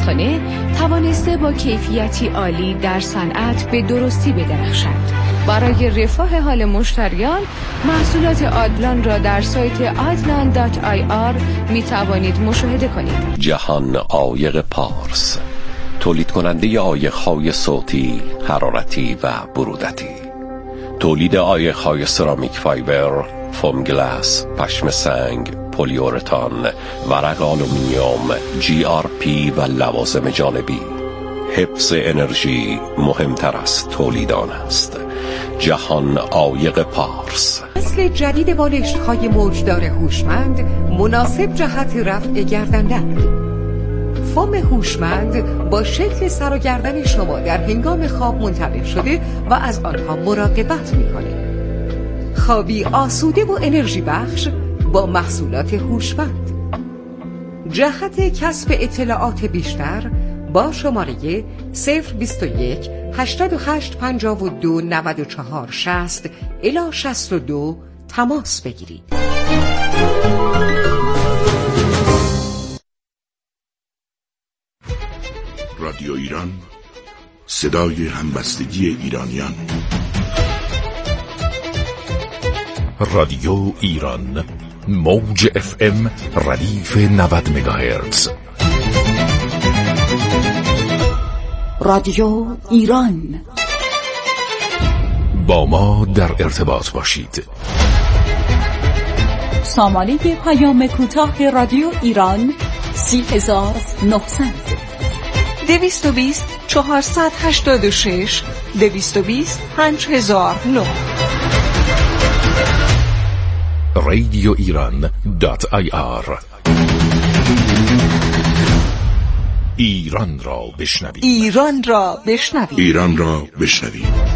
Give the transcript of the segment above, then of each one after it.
آشپزخانه توانسته با کیفیتی عالی در صنعت به درستی بدرخشد. برای رفاه حال مشتریان، محصولات آدلان را در سایت adlan.ir می توانید مشاهده کنید. جهان عایق پارس، تولید کننده عایق‌های صوتی، حرارتی و برودتی. تولید عایق‌های سرامیک فایبر، فوم گلاس، پشم سنگ، پلیورتان، ورق آلومینیوم، GRP و لوازم جانبی. حفظ انرژی مهمتر از تولید آن است. جهان عایق پارس. نسل جدید بالشت‌های موجدار هوشمند مناسب جهت رفع گردن‌درد. فوم هوشمند با شکل سر و گردن شما در هنگام خواب منطبق شده و از آنها مراقبت می‌کند. خوابی آسوده و انرژی بخش با محصولات هوشمند. جهت کسب اطلاعات بیشتر با شماره 021 88 52 94 60 الی 62 تماس بگیرید. رادیو ایران، صدای همبستگی ایرانیان. رادیو ایران، موج FM ردیف 90 مگاهرتز. رادیو ایران، با ما در ارتباط باشید. شماره پیام کوتاه رادیو ایران 30900 220 486 220 5009. radioiran.ir. ایران را بشنوید. ایران را بشنوید. ایران را بشنوید.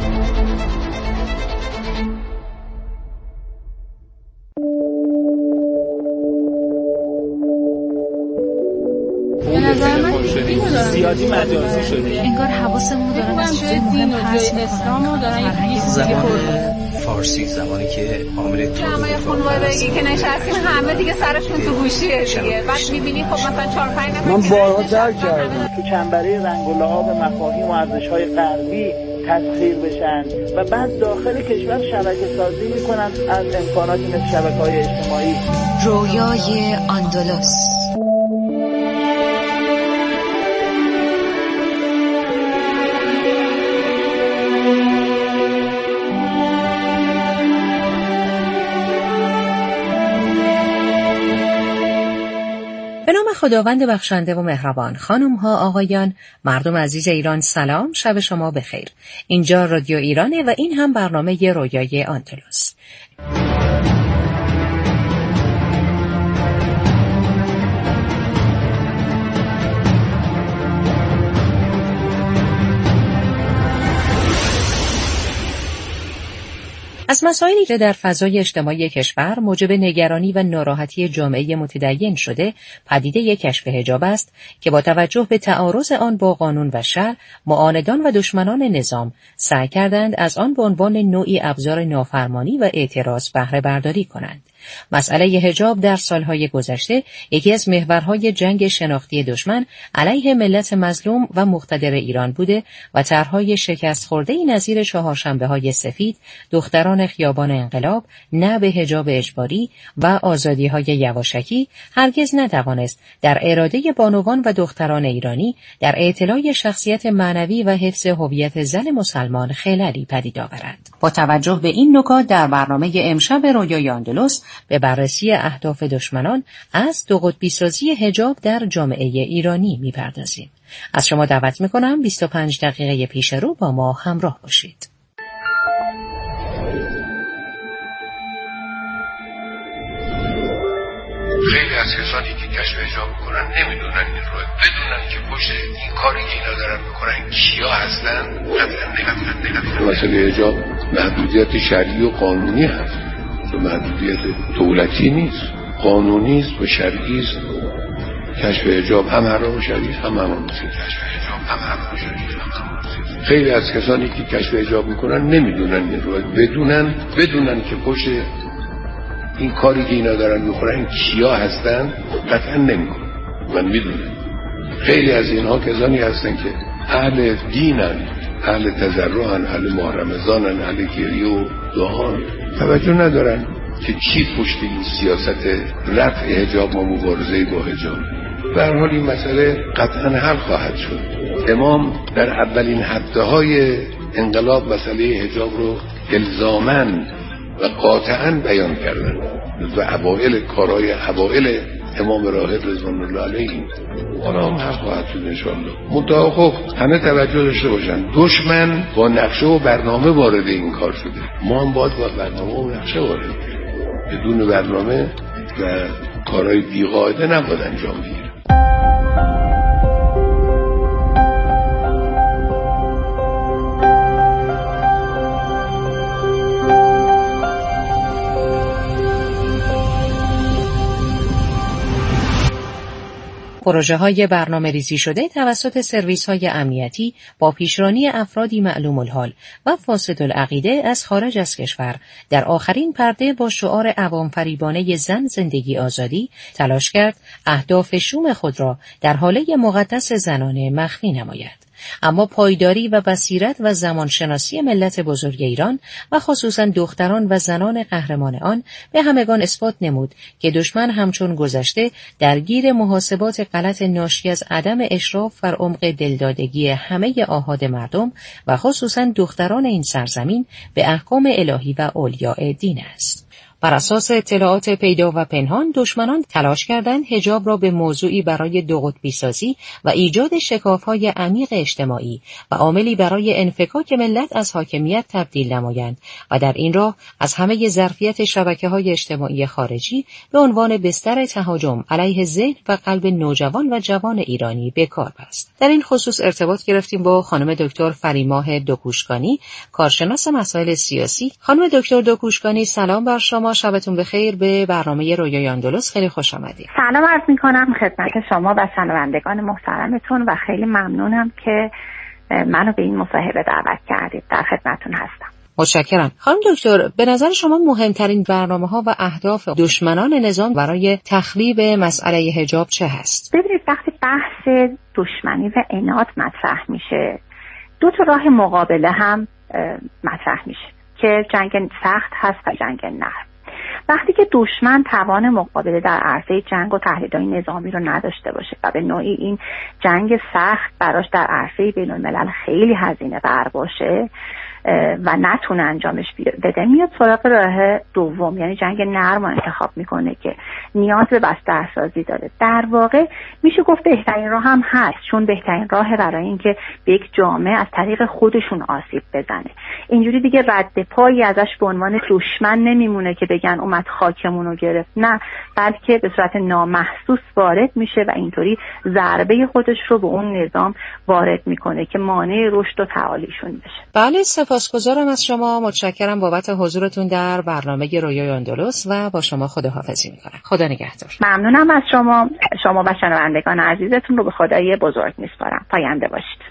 زیادی مجازی شده. انگار حواسمون دارن از چیزای مهم پس میکنن. زبان فارسی، زبانی که عامل جمعه خانوادگی که نشستیم همه دیگه سرشون تو گوشیه دیگه. بعد میبینی خب مثلا 4-5 نفر من بارها درک کردم تو چنبره رنگ و لعاب مفاهیم و ارزش‌های غربی تسخیر بشن و بعد داخل کشور شبکه سازی میکنن از امکاناتی مثل شبکه‌های اجتماعی. رویای اندلس. به نام خداوند بخشنده و مهربان. خانم ها، آقایان، مردم عزیز ایران، سلام، شب شما بخیر. اینجا رادیو ایرانه و این هم برنامه رویای اندلس. از مسائلی که در فضای اجتماعی کشور موجب نگرانی و ناراحتی جامعه متدین شده، پدیده کشف حجاب است که با توجه به تعارض آن با قانون و شرع، معاندان و دشمنان نظام سعی کردند از آن به عنوان نوعی ابزار نافرمانی و اعتراض بهره برداری کنند. مسئله حجاب در سالهای گذشته یکی از محورهای جنگ شناختی دشمن علیه ملت مظلوم و مقتدر ایران بوده و طرحهای شکست خورده‌ای نظیر چهارشنبه‌های سفید، دختران خیابان انقلاب، نه به حجاب اجباری و آزادی‌های یواشکی هرگز نتوانست در اراده بانوان و دختران ایرانی در اطلاع شخصیت معنوی و حفظ هویت زن مسلمان خللی پدید آورد. با توجه به این نکات در برنامه امشب رویای اندلس به بررسی اهداف دشمنان از دو قطبی سازی حجاب در جامعه ایرانی می‌پردازیم. از شما دعوت می‌کنم 25 دقیقه پیش رو با ما همراه باشید. خیلی از کسانی که کشف حجاب میکنن نمیدونن این رو، بدونن که پشت این کاری که اینا دارن میکنن کیا هستن. مثلا حجاب محدودیت شرعی و قانونی هست، محدودیت دولتی نیست، قانونی است و شرعی است. کشف حجاب هم حرام و شرعی هم حرام است. کشف حجاب هم حرام و شرعی هم حرام است. خیلی از کسانی که کشف حجاب میکنن نمیدونن این رو، بدونن که پشت این کاری که اینا دارن میخورن کیا هستن قطعا نمیکنن. من میدونم خیلی از اینها کسانی هستن که اهل دینن، اهل تضرعن، اهل ماه رمضانن، اهل گریه و دعان، توجه ندارن که چی پشت این سیاست رفع حجاب و مبارزه با حجاب. به هر حال این مسئله قطعا حل خواهد شد. امام در اولین هفته‌های انقلاب مسئله حجاب رو الزاماً و قاطعاً بیان کردن و اوائل کارهای اوائل امام راهب رضوان الله علیه اونا هم حل خواهد شد انشاءالله. منتها خب همه توجه داشته باشن، دشمن با نقشه و برنامه وارد این کار شده، ما هم باید با برنامه و نقشه وارد. بدون برنامه و کارهای بی‌قاعده نباید انجام بگیره. پروژه‌های برنامه‌ریزی شده توسط سرویس‌های امنیتی با پیشرانی افرادی معلوم الحال و فاسد العقیده از خارج از کشور در آخرین پرده با شعار عوام فریبانه زن زندگی آزادی تلاش کرد اهداف شوم خود را در حاله مقدس زنانه مخفی نماید. اما پایداری و بصیرت و زمانشناسی ملت بزرگ ایران و خصوصا دختران و زنان قهرمان آن به همگان اثبات نمود که دشمن همچون گذشته درگیر محاسبات غلط ناشی از عدم اشراف بر عمق دلدادگی همه آحاد مردم و خصوصا دختران این سرزمین به احکام الهی و اولیاء دین است. بر اساس اطلاعات پیدا و پنهان دشمنان تلاش کردند حجاب را به موضوعی برای دو قطبی سازی و ایجاد شکاف‌های عمیق اجتماعی و عاملی برای انفکاک ملت از حاکمیت تبدیل نمایند و در این راه از همه ظرفیت شبکه‌های اجتماعی خارجی به عنوان بستر تهاجم علیه ذهن و قلب نوجوان و جوان ایرانی به کار بست. در این خصوص ارتباط گرفتیم با خانم دکتر فریماه دکوشکانی، کارشناس مسائل سیاسی. خانم دکتر دکوشکانی سلام بر شما، شبتون بخیر. به برنامه رویای اندلس خیلی خوش آمدید. سلام عرض می‌کنم خدمت شما و شنوندگان محترمتون و خیلی ممنونم که منو به این مصاحبه دعوت کردید. در خدمتتون هستم. متشکرم. خانم دکتر، به نظر شما مهمترین برنامه‌ها و اهداف دشمنان نظام برای تخریب مسئله حجاب چه هست؟ ببینید وقتی بحث دشمنی و عناد مطرح میشه، دو تا راه مقابله هم مطرح میشه که جنگ سخت هست و جنگ نرم. وقتی که دشمن توان مقابله در عرصه جنگ و تهدیدهای نظامی رو نداشته باشه و به نوعی این جنگ سخت براش در عرصه بین‌الملل خیلی هزینه بر باشه و نتونه انجامش بده، میاد سراغ راه دوم، یعنی جنگ نرم رو انتخاب میکنه که نیاز به بسترسازی داره. در واقع میشه گفت بهترین راه هم هست، چون بهترین راه برای اینکه به یک جامعه از طریق خودشون آسیب بزنه. اینجوری دیگه رد پایی ازش به عنوان دشمن نمیمونه که بگن اومد خاکمون رو گرفت، نه، بلکه به صورت نامحسوس وارد میشه و اینطوری ضربه خودش رو به اون نظام وارد میکنه که مانع رشد و تعالیشون بشه. بله، سپاسگزارم از شما. متشکرم بابت حضورتون در برنامه رویای اندلس و با شما خداحافظی میکنم. خدا نگهدار. ممنونم از شما و شنوندگان عزیزتون رو به خدای بزرگ میسپارم. پاینده باشید.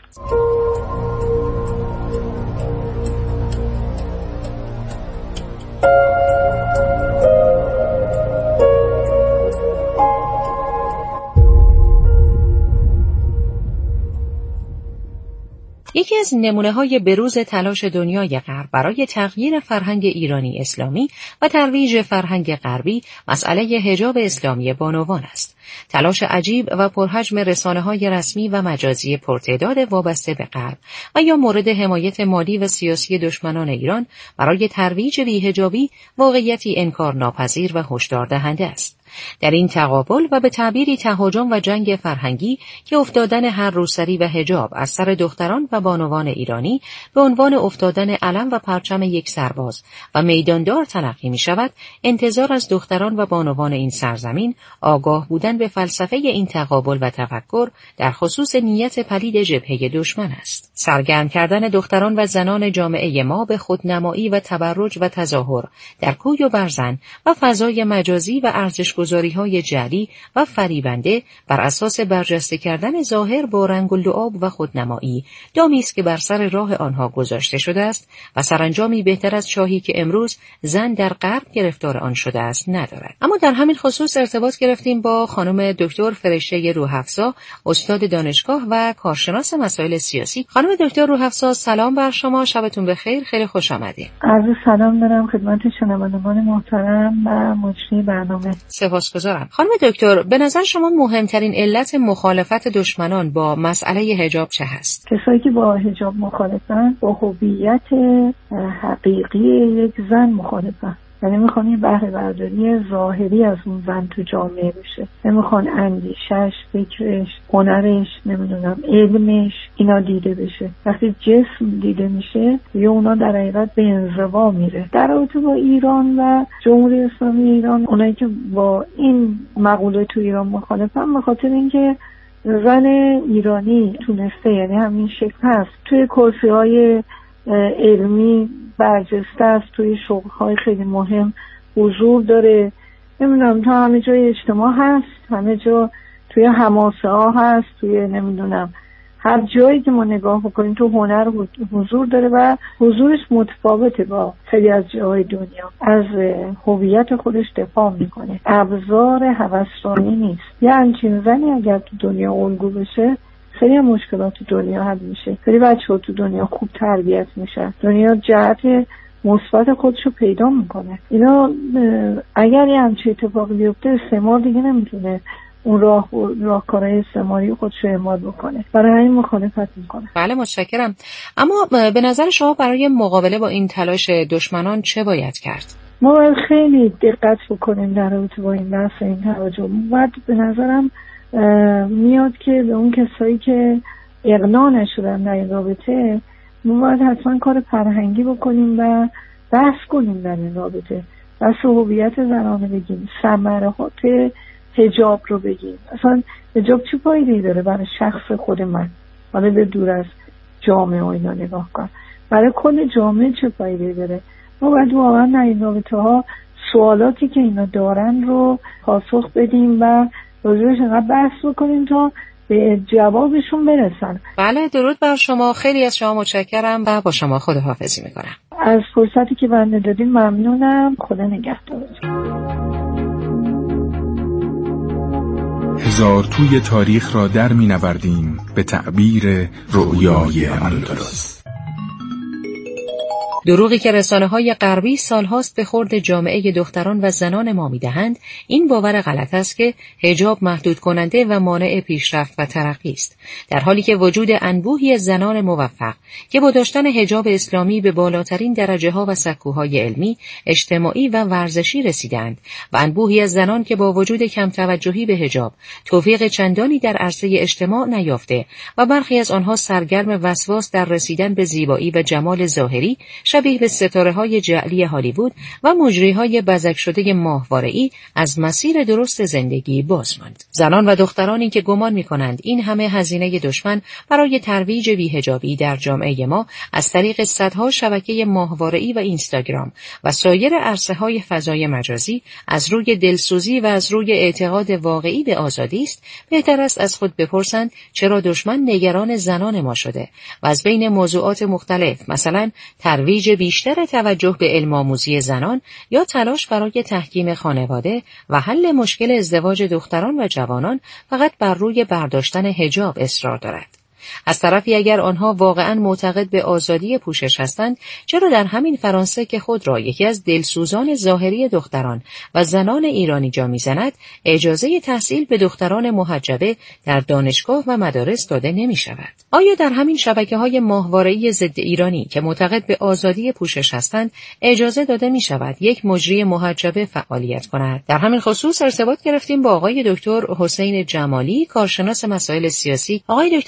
یکی از نمونه‌های بروز تلاش دنیای غرب برای تغییر فرهنگ ایرانی اسلامی و ترویج فرهنگ غربی مسئله حجاب اسلامی بانوان است. تلاش عجیب و پرحجم رسانه‌های رسمی و مجازی پرتعداد وابسته به غرب و یا مورد حمایت مالی و سیاسی دشمنان ایران برای ترویج بی‌حجابی واقعیتی انکارناپذیر و هشدار دهنده است. در این تقابل و به تعبیری تهاجم و جنگ فرهنگی که افتادن هر روسری و حجاب از سر دختران و بانوان ایرانی به عنوان افتادن علم و پرچم یک سرباز و میداندار تلقی می شود، انتظار از دختران و بانوان این سرزمین آگاه بودن به فلسفه این تقابل و تفکر در خصوص نیت پلید جبهه دشمن است. سرگرم کردن دختران و زنان جامعه ما به خودنمایی و تبرج و تظاهر در کوی و برزن و فضای مجازی و ارزش‌گذاری‌های جعلی و فریبنده بر اساس برجسته کردن ظاهر با رنگ و لعاب و خودنمایی دامی است که بر سر راه آنها گذاشته شده است و سرانجامی بهتر از چاهی که امروز زن در غرب گرفتار آن شده است ندارد. اما در همین خصوص ارتباط گرفتیم با خانم دکتر فرشته روح‌افزا، استاد دانشگاه و کارشناس مسائل سیاسی. خانم دکتر روح‌افزا، سلام بر شما، شبتون بخیر، خیلی خوش آمدید. عرض سلام دارم خدمت شنوندگان محترم و مجری برنامه. سپاسگزارم. خانم دکتر، به نظر شما مهمترین علت مخالفت دشمنان با مسئله حجاب چه هست؟ کسایی که با حجاب مخالفن با هویت حقیقی یک زن مخالفن. یعنی میخوان یه بهره برداری ظاهری از اون زن تو جامعه بشه، نمیخوان اندیشش، فکرش، هنرش، نمیدونم علمش اینا دیده بشه. وقتی جسم دیده میشه یا اونا در حقیقت به انزوا میره. در رابطه با ایران و جمهوری اسلامی ایران، اونایی که با این مقوله تو ایران مخالفن به خاطر اینکه زن ایرانی تونسته، یعنی همین شکل هست، توی کرسی‌های علمی برجسته است، توی شغل‌های خیلی مهم حضور داره، نمیدونم تا همه جای اجتماع هست، همه جا توی حماسه ها هست، توی نمیدونم هر جایی که ما نگاه بکنیم تو هنر حضور داره و حضورش متفاوته با خیلی از جاهای دنیا. از هویت خودش دفاع میکنه، ابزار هوسرانی نیست. یه همچین زنی اگر تو دنیا الگو بشه خیلی مشکلات تو دنیا حل میشه، خیلی بچه‌ها تو دنیا خوب تربیت میشن، دنیا جهت مثبت خودشو پیدا میکنه. اینا اگر یه همچین اتفاقی بیفته استعمار دیگه نمیتونه اون راهکارهای استعماری خودشو اعمال بکنه، برای همین مخالفت میکنه. بله متشکرم. اما به نظر شما برای مقابله با این تلاش دشمنان چه باید کرد؟ ما باید خیلی دقت بکنیم در رابطه با این بحث، این تهاجم. بعد به نظرم میاد که به اون کسایی که اقناع نشدن در این رابطه ما باید حتما کار فرهنگی بکنیم و بحث کنیم در این رابطه، بحث هویت زنانه بگیم، ثمرات حجاب رو بگیم. اصلا حجاب چه فایده‌ای داره برای شخص خود من، حالا به دور از جامعه و اینا نگاه کن، برای کل جامعه چه فایده‌ای داره؟ ما باید واقعا در این رابطه ها سوالاتی که اینا دارن رو پاسخ بدیم و راجعش انقدر بحث بکنیم تا به جوابشون برسن. بله درود بر شما، خیلی از شما متشکرم و با شما خداحافظی میکنم. از فرصتی که بنده دادین ممنونم. خدا نگهدارتون. هزار توی تاریخ را در می نوردیم به تعبیر رؤیای اندلس. دروغی که رسانه‌های غربی سالهاست به خورد جامعه دختران و زنان ما می‌دهند، این باور غلط است که حجاب محدود کننده و مانع پیشرفت و ترقی است، در حالی که وجود انبوهی از زنان موفق که با داشتن حجاب اسلامی به بالاترین درجه‌ها و سکوهای علمی، اجتماعی و ورزشی رسیدند و انبوهی از زنان که با وجود کم توجهی به حجاب توفیق چندانی در عرصه اجتماع نیافته و برخی از آنها سرگرم وسواس در رسیدن به زیبایی و جمال ظاهری شبیه به ستاره‌های جعلی هالیوود و مجری‌های بزک شده ماهواره‌ای از مسیر درست زندگی باز ماند. زنان و دخترانی که گمان می‌کنند این همه هزینه دشمن برای ترویج بی‌حجابی در جامعه ما از طریق صدها شبکه ماهواره‌ای و اینستاگرام و سایر عرصه‌های فضای مجازی از روی دلسوزی و از روی اعتقاد واقعی به آزادی است، بهتر است از خود بپرسند چرا دشمن نگران زنان ما شده و از بین موضوعات مختلف مثلا ترویج بیشتر توجه به علم آموزی زنان یا تلاش برای تحکیم خانواده و حل مشکل ازدواج دختران و جوانان فقط بر روی برداشتن حجاب اصرار دارد. از طرفی اگر آنها واقعاً معتقد به آزادی پوشش هستند، چرا در همین فرانسه که خود را یکی از دلسوزان ظاهری دختران و زنان ایرانی جا می‌زند، اجازه تحصیل به دختران محجبه در دانشگاه و مدارس داده نمی‌شود؟ آیا در همین شبکه‌های ماهواره‌ای ضد ایرانی که معتقد به آزادی پوشش هستند، اجازه داده می‌شود یک مجری محجبه فعالیت کند؟ در همین خصوص ارتباط گرفتیم با آقای دکتر حسین جمالی، کارشناس مسائل سیاسی. آقای دکتر جمالی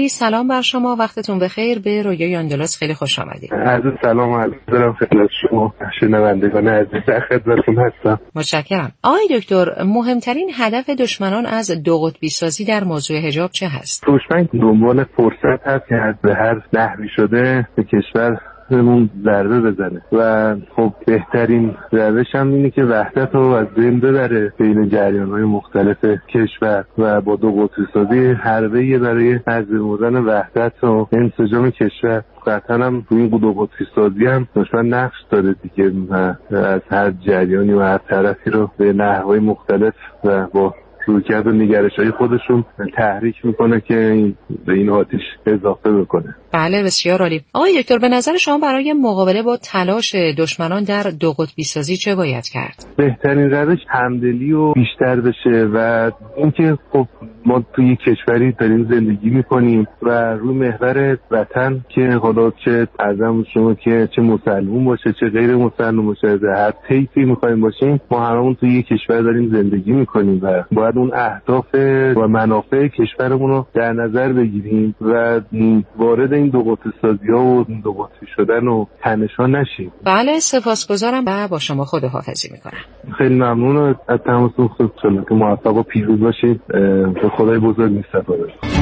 علی سلام بر شما، وقتتون بخیر. به رویای آندلس خیلی خوش آمدید. عرض سلام و عرض خدمت شما شنوندگان عزیز، در خدمتتون هستم. متشکرم. آقای دکتر، مهمترین هدف دشمنان از دو قطبی سازی در موضوع حجاب چه هست؟ دشمن دنبال فرصت هست که به هر نحوی شده به کشور همون ضربه بزنه و خب بهترین روش هم اینه که وحدت رو از بین ببره بین جریان‌های مختلف کشور و با دو قطبی سازی حربه‌ای برای نظم وحدت و انسجام کشور. قطعا هم روی این دو قطبی سازی هم دشمن نقش داره دیگه و از هر جریانی و هر طرفی رو به نحوهای مختلف و با رویکرد و نگرش‌های خودشون تحریک میکنه که به این آتش اضافه بکنه. بله بسیار عالی. آقای دکتر، به نظر شما برای مقابله با تلاش دشمنان در دو قطبی سازی چه باید کرد؟ بهترین روش همدلی و بیشتر بشه و اینکه خب ما توی کشوری داریم زندگی میکنیم و روی محور وطن که حالا چه اعظم شما که چه مسلمون باشه چه غیر مسلمون باشه، هر طیفی میخوایم باشیم، ما هممون توی یک کشور داریم زندگی میکنیم و باید اون اهداف و منافع کشورمون رو در نظر بگیریم و وارد این دو قطبی سازی‌ها و دو قطبی شدن و تنش‌ها نشیم. بله سپاسگزارم و با شما خداحافظی میکنم. خیلی ممنون از تماسون، خوشحالم که موفق و پیروز باشید. به خدای بزرگ می‌سپارم.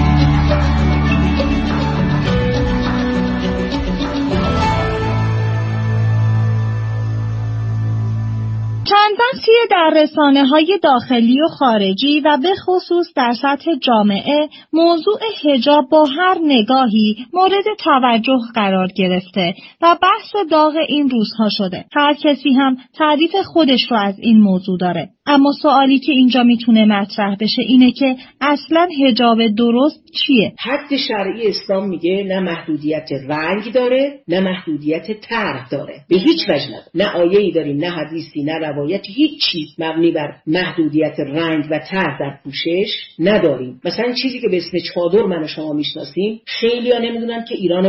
چند بحثی در رسانه‌های داخلی و خارجی و به خصوص در سطح جامعه موضوع حجاب با هر نگاهی مورد توجه قرار گرفته و بحث داغ این روزها شده. هر کسی هم تعریف خودش رو از این موضوع داره. اما سوالی که اینجا میتونه مطرح بشه اینه که اصلاً حجاب درست چیه؟ حد شرعی اسلام میگه نه محدودیت رنگ داره نه محدودیت طرح داره، به هیچ وجه نداره. نه آیه‌ای داریم نه حدیثی نه روایتی، هیچ چیز مبنی بر محدودیت رنگ و طرح در پوشش نداریم. مثلا چیزی که به اسم چادر من و شما میشناسیم، خیلی‌ها نمیدونن که ایران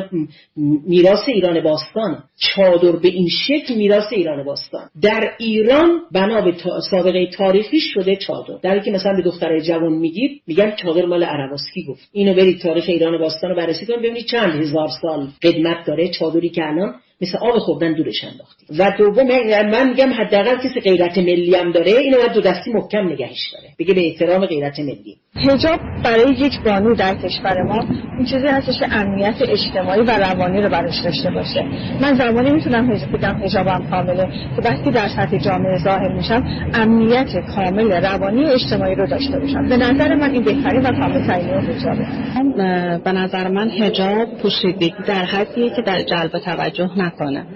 میراث ایران باستان. چادر به این شکل میراث ایران باستان در ایران بنا به سابقه تاریخی شده چادر، در حالی که مثلا به دخترای جوان میگن چادر مال عرباسکی گفت. اینو برید تاریخ ایران باستان رو بررسی کنید ببینید چند هزار سال قدمت داره چادری که الان مثل آب خوردن دورش انداختیم. و دوم من میگم حداقل کسی غیرت ملی هم داره اینو باید دو دستی محکم نگهش داره، بگه به احترام غیرت ملی. حجاب برای یک بانو در کشور ما این چیزی هستش که امنیت اجتماعی و روانی رو براش داشته باشه. من زمانی میتونم بگم حجابم کامله که وقتی در سطح جامعه ظاهر میشم امنیت کامل روانی و اجتماعی رو داشته باشم. به نظر من این بهترین و کامل‌ترین حجابه. به نظر من حجاب پوشیدگی در حدیه که در جلب توجه نکنه.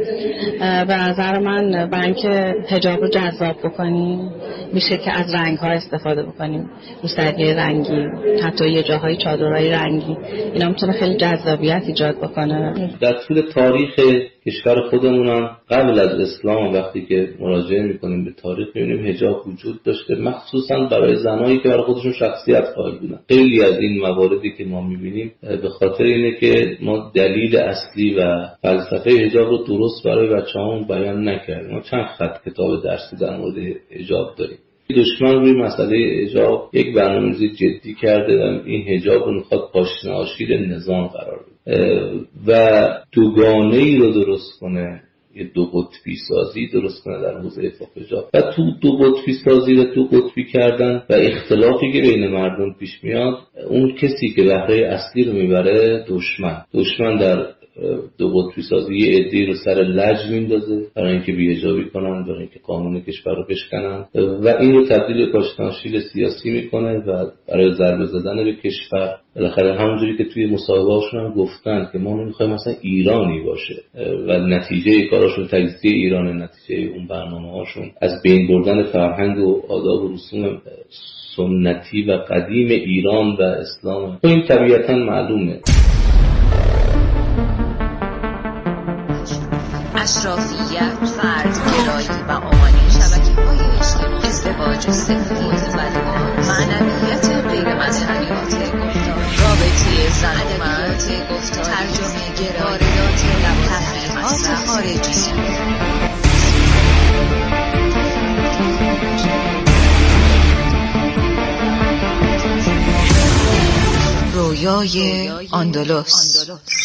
به نظر من برای اینکه حجاب رو جذاب بکنیم میشه که از رنگ‌ها استفاده بکنیم، روسری رنگی، حتی یه جاهای چادرهای رنگی، اینا میتونه خیلی جذابیت ایجاد بکنه. در طول تاریخ کشور خودمون هم قبل از اسلام وقتی که مراجعه میکنیم به تاریخ میبینیم حجاب وجود داشته، مخصوصا برای زنایی که برای خودشون شخصیت قائل بودن. خیلی از این مواردی که ما میبینیم به خاطر اینه که ما دلیل اصلی و فلسفه حجاب رو درست برای بچه‌هامون بیان نکردیم. ما چند خط کتاب درسی در مورد حجاب داریم. دشمن روی مسئله حجاب یک برنامه‌ریزی جدی کرده و این حجاب رو میخواد پاشنه آشیل نظام قرار بده و دوگانه‌ای رو درست کنه، یه دو قطبی سازی درست کنه در حوزه حجاب. و تو دو قطبی سازی و دو قطبی کردن و اختلافی که بین مردم پیش میاد، اون کسی که بهره اصلی رو میبره دشمن در دو قطبی سازی یه عده‌ای رو سر لج میندازه برای اینکه بی‌حجابی کنن، برای اینکه قانون کشور رو بشکنن و این رو تبدیل به پاشنه‌آشیل سیاسی میکنه و برای ضربه زدن به کشور. بالاخره همونجوری که توی مصاحبه‌هاشون هم گفتن که ما نمیخوایم مثلا ایرانی باشه و نتیجه کاراشون تجزیه ایران، نتیجه اون برنامه‌هاشون از بین بردن فرهنگ و آداب و رسوم سنتی و قدیم ایران و اسلام. این طبیعتاً معلومه. اشرافیت، فردگرایی و آمانی، شبکه‌های اجتماعی، ازدواج سفید و معنویت غیر مذهبیات، رابطه زن و مرد، ترجمه گرایی، تحریمات خارجی. رویای آندلس.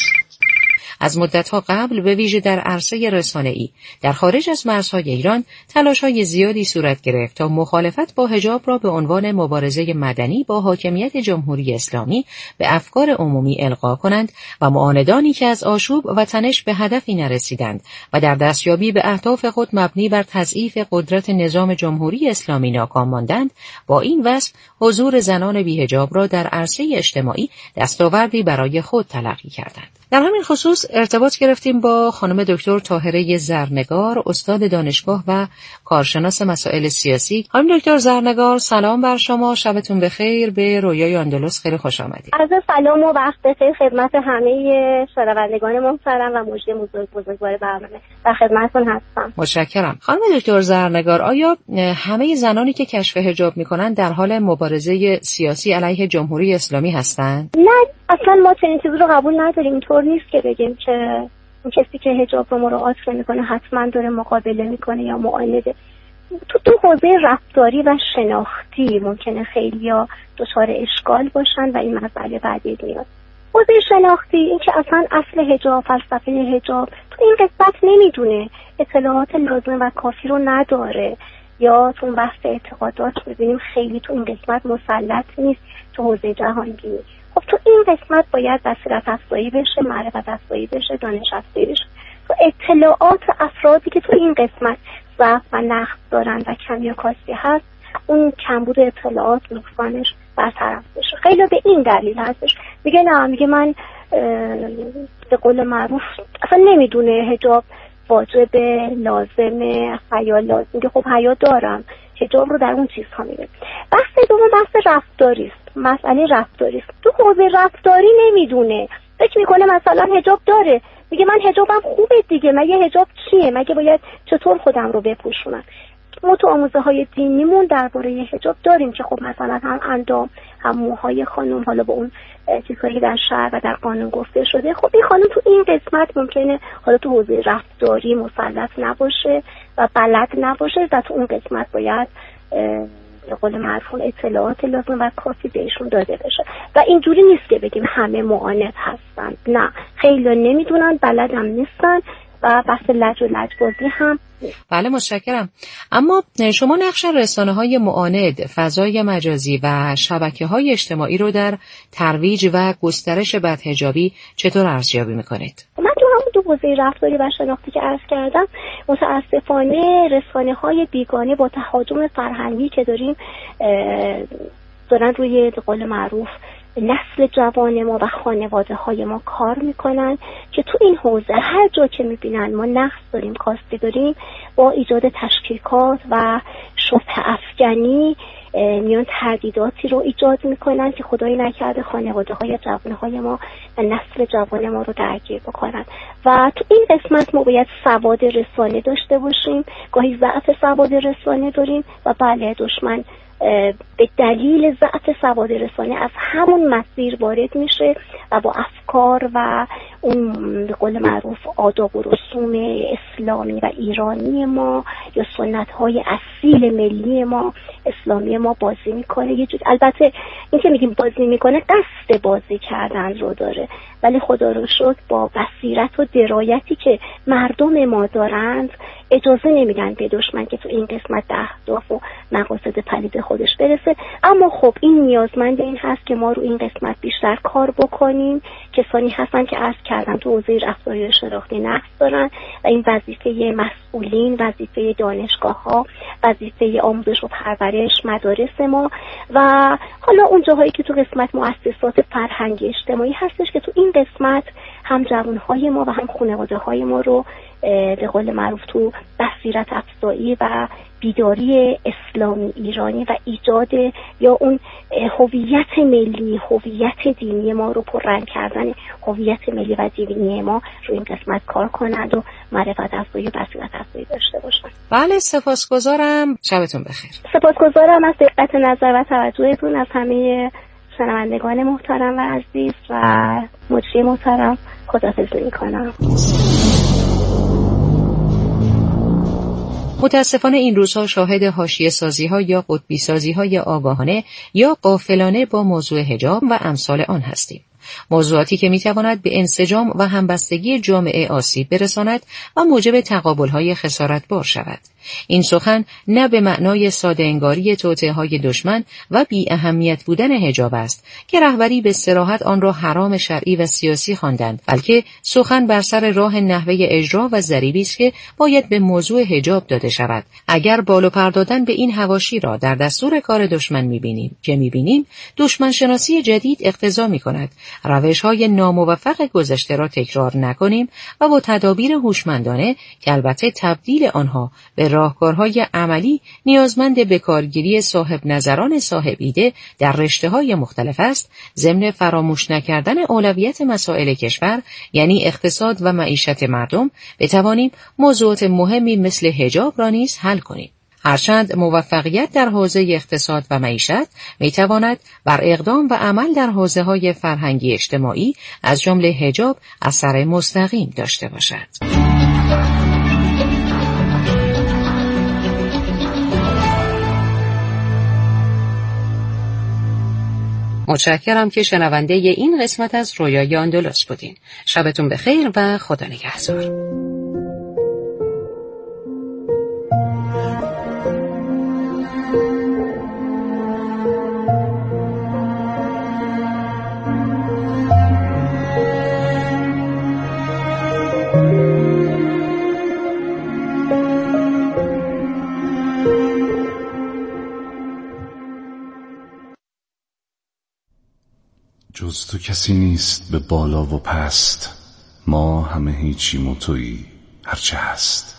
از مدت‌ها قبل به ویژه در عرصه رسانه‌ای در خارج از مرزهای ایران تلاش‌های زیادی صورت گرفت تا مخالفت با حجاب را به عنوان مبارزه مدنی با حاکمیت جمهوری اسلامی به افکار عمومی القا کنند و معاندانی که از آشوب و تنش به هدفی نرسیدند و در دستیابی به اهداف خود مبنی بر تضعیف قدرت نظام جمهوری اسلامی ناکام ماندند، با این وصف حضور زنان بی‌حجاب را در عرصه اجتماعی دستاوردی برای خود تلقی کردند. در همین خصوص ارتباط گرفتیم با خانم دکتر طاهره زرنگار، استاد دانشگاه و کارشناس مسائل سیاسی. خانم دکتر زرنگار، سلام بر شما، شبتون بخیر. به رویای آندلس خیلی خوش آمدید. عرض سلام و وقت بخیر خدمت همه شنوندگان محترم و مجری بزرگوار برنامه. در خدمتتون هستم. متشکرم. خانم دکتر زرنگار، آیا همه زنانی که کشف حجاب میکنن در حال مبارزه سیاسی علیه جمهوری اسلامی هستند؟ نه، اصلا ما چنین چیزی رو قبول نداریم. اینطور نیست که بگیم که اون کسی که حجاب رو مراعات نمیکنه حتما داره مقابله میکنه یا معانده. تو حوزه رفتاری و شناختی ممکنه خیلیا دچار اشکال باشن و این مسئله بعدی میاد. حوزه شناختی، این که اصلا اصل حجاب، فلسفه حجاب تو این قسمت نمیدونه، اطلاعات لازم و کافی رو نداره، یا تو بحث اعتقادات ببینیم خیلی تو این قسمت مسلط نیست تو حوزه جهانگیری. خب تو این قسمت باید بصیرت افزایی بشه، معرفت افزایی بشه، دانش افزایی بشه. تو اطلاعات افرادی که تو این قسمت ضعف و نقص دارن و کمی و کاستی هست، اون کمبود اطلاعات نقصانش برطرف بشه. خیلی به این دلیل هستش میگه نه، میگه من به قول معروف اصلا نمیدونه حجاب واجب، لازمه، حیا لازم. میگه خب حیا دارم، حجاب رو در اون چیزها میگه. بحث دوم بحث رفتاری است، مسئله رفتاری است. تو حوزه رفتاری نمیدونه، فکر میکنه مثلا حجاب داره، میگه من حجابم خوبه دیگه، مگه حجاب چیه، مگه باید چطور خودم رو بپوشونم. ما تو آموزه های دینیمون درباره حجاب داریم که خب مثلا هم اندام، هم موهای خانم، حالا با اون چیزهایی در شرع و در قانون گفته شده. خب این خانم تو این قسمت ممکنه حالا تو حوزه رفتاری مسلط نباشه و بلد نباشه و تو اون قسمت باید به قول معروف اطلاعات لازم و کافی بهشون داده بشه. و اینجوری نیست که بگیم همه معاند هستن، نه، خیلی نمیدونن، بلد هم نیستن و بحث لج و لجبازی هم. بله، متشکرم. اما شما نقش رسانه‌های معاند، فضای مجازی و شبکه‌های اجتماعی رو در ترویج و گسترش بدحجابی چطور ارزیابی می‌کنید؟ من تو همون دو حوزه رفتاری و شناختی که عرض کردم، متأسفانه رسانه‌های بیگانه با تهاجم فرهنگی که دارن روی به قول معروف نسل جوان ما و خانواده های ما کار میکنن که تو این حوزه هر جا که میبینن ما نقص داریم، کاستی داریم، با ایجاد تشکیکات و شبهه افکنی میان تردیداتی رو ایجاد میکنن که خدایی نکرده خانواده های جوان های ما و نسل جوان ما رو درگیر بکنن. و تو این قسمت ما باید سواد رسانه داشته باشیم. گاهی ضعف سواد رسانه داریم و بله، دشمن به دلیل ضعف سواد رسانه از همون مسیر وارد میشه و با افکار و اون به قول معروف آداب و رسوم اسلامی و ایرانی ما یا سنت‌های اصیل ملی ما، اسلامی ما بازی میکنه. یه جور، البته این که میگیم بازی میکنه قصد بازی کردن رو داره، ولی خدا رو شکر با بصیرت و درایتی که مردم ما دارند اجازه نمیدن به دشمن که تو این قسمت اهداف و مقاصد پلید خودش برسه. اما خب این نیازمند این هست که ما رو این قسمت بیشتر کار بکنیم. کسانی هستن که عرض کردم تو حوزه رفتاری و شناختی نقص دارن و این وظیفه مسئولین، وظیفه دانشگاه‌ها، وظیفه آموزش و پرورش مدارس ما و حالا اون جاهایی که تو قسمت مؤسسات فرهنگی اجتماعی هستش که تو این قسمت هم جوانهای ما و هم خانواده‌های ما رو به قول معروف تو بصیرت افزایی و بیداری اسلامی ایرانی و ایجاد یا اون هویت ملی، هویت دینی ما رو پررنگ کردن هویت ملی و دینی ما رو این قسمت کار کنند و معرفت افزایی و بصیرت افزایی داشته باشند. بله، سپاسگزارم. شبتون بخیر. سپاسگزارم از دقت نظر و توجهتون از همه شنوندگان محترم و عزیز و مجری محترم. خداحافظی می‌کنم. متاسفانه این روزها شاهد حاشیه سازی‌ها یا قطبی سازی‌های آگاهانه یا غافلانه با موضوع حجاب و امثال آن هستیم. موضوعاتی که میتواند به انسجام و همبستگی جامعه آسیب برساند و موجب تقابل‌های خسارتبار شود. این سخن نه به معنای ساده انگاری توطئه‌های دشمن و بی اهمیت بودن حجاب است که رهبری به صراحت آن را حرام شرعی و سیاسی خواندند، بلکه سخن بر سر راه نحوه اجرا و ضریبی است که باید به موضوع حجاب داده شود. اگر بالو پر دادن به این حواشی را در دستور کار دشمن می‌بینیم دشمن شناسی جدید اقتضا می‌کند روش‌های ناموفق گذشته را تکرار نکنیم و با تدابیر هوشمندانه که البته تبدیل آنها به راهکارهای عملی نیازمند بکارگیری صاحب نظران صاحب ایده در رشته‌های مختلف است، ضمن فراموش نکردن اولویت مسائل کشور یعنی اقتصاد و معیشت مردم بتوانیم موضوعات مهمی مثل حجاب را نیز حل کنیم. هرچند موفقیت در حوزه اقتصاد و معیشت میتواند بر اقدام و عمل در حوزه‌های فرهنگی اجتماعی از جمله حجاب اثر مستقیم داشته باشد. متشکرم که شنونده این قسمت از رویای آندلس بودین. شبتون بخیر و خدا نگهدار. جز تو کسی نیست به بالا و پست، ما همه هیچیم و تویی هرچه هست.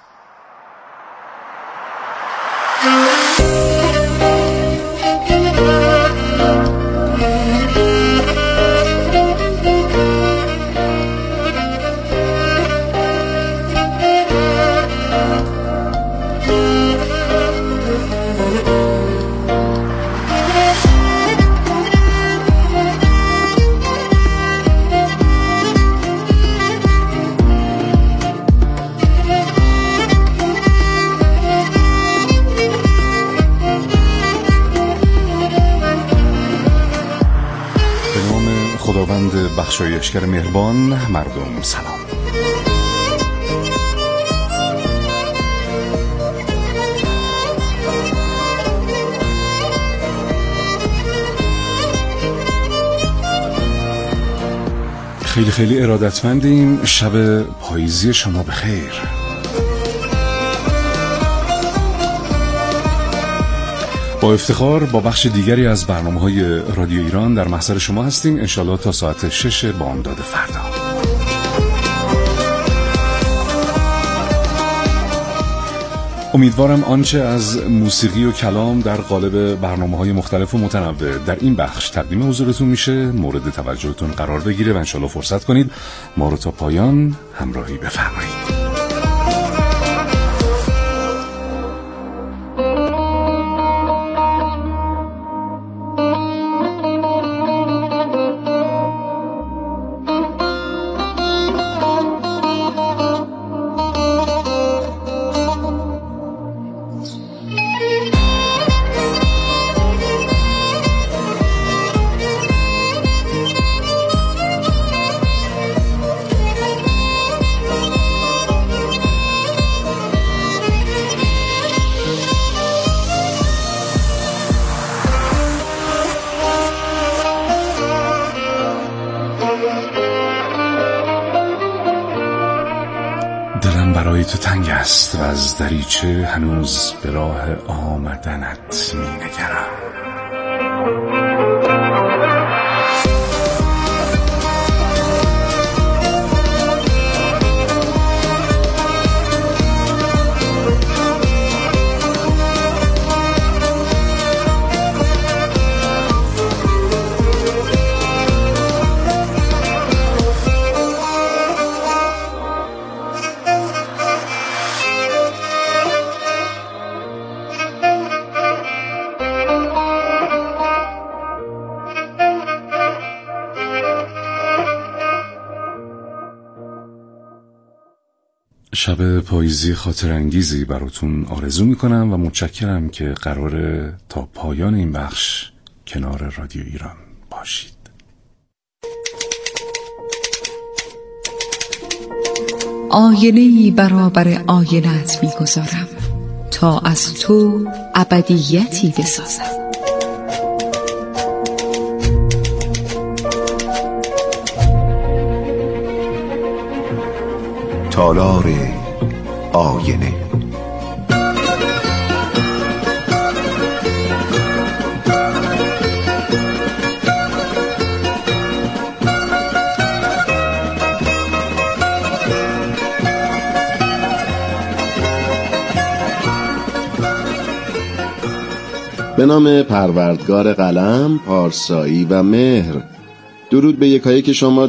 خداوند بخشایشگر مهربان، مردم سلام. خیلی ارادتمندیم. شب پاییزی شما بخیر. با افتخار با بخش دیگری از برنامه‌های رادیو ایران در محضر شما هستیم، انشالله تا ساعت 6 بامداد فردا. امیدوارم آنچه از موسیقی و کلام در قالب برنامه‌های مختلف و متنوع در این بخش تقدیم حضورتون میشه مورد توجهتون قرار بگیره و انشالله فرصت کنید ما رو تا پایان همراهی بفرمایید. برای تو تنگ است و از دریچه هنوز به راه آمدنت می نگرم. شب پاییزی خاطر انگیزی براتون آرزو میکنم و متشکرم که قراره تا پایان این بخش کنار رادیو ایران باشید. آینه‌ای برابر آینه‌ات می‌گذارم تا از تو ابدیتی بسازم. تالار آینه. به نام پروردگار قلم، پارسایی و مهر. درود به یکایک شما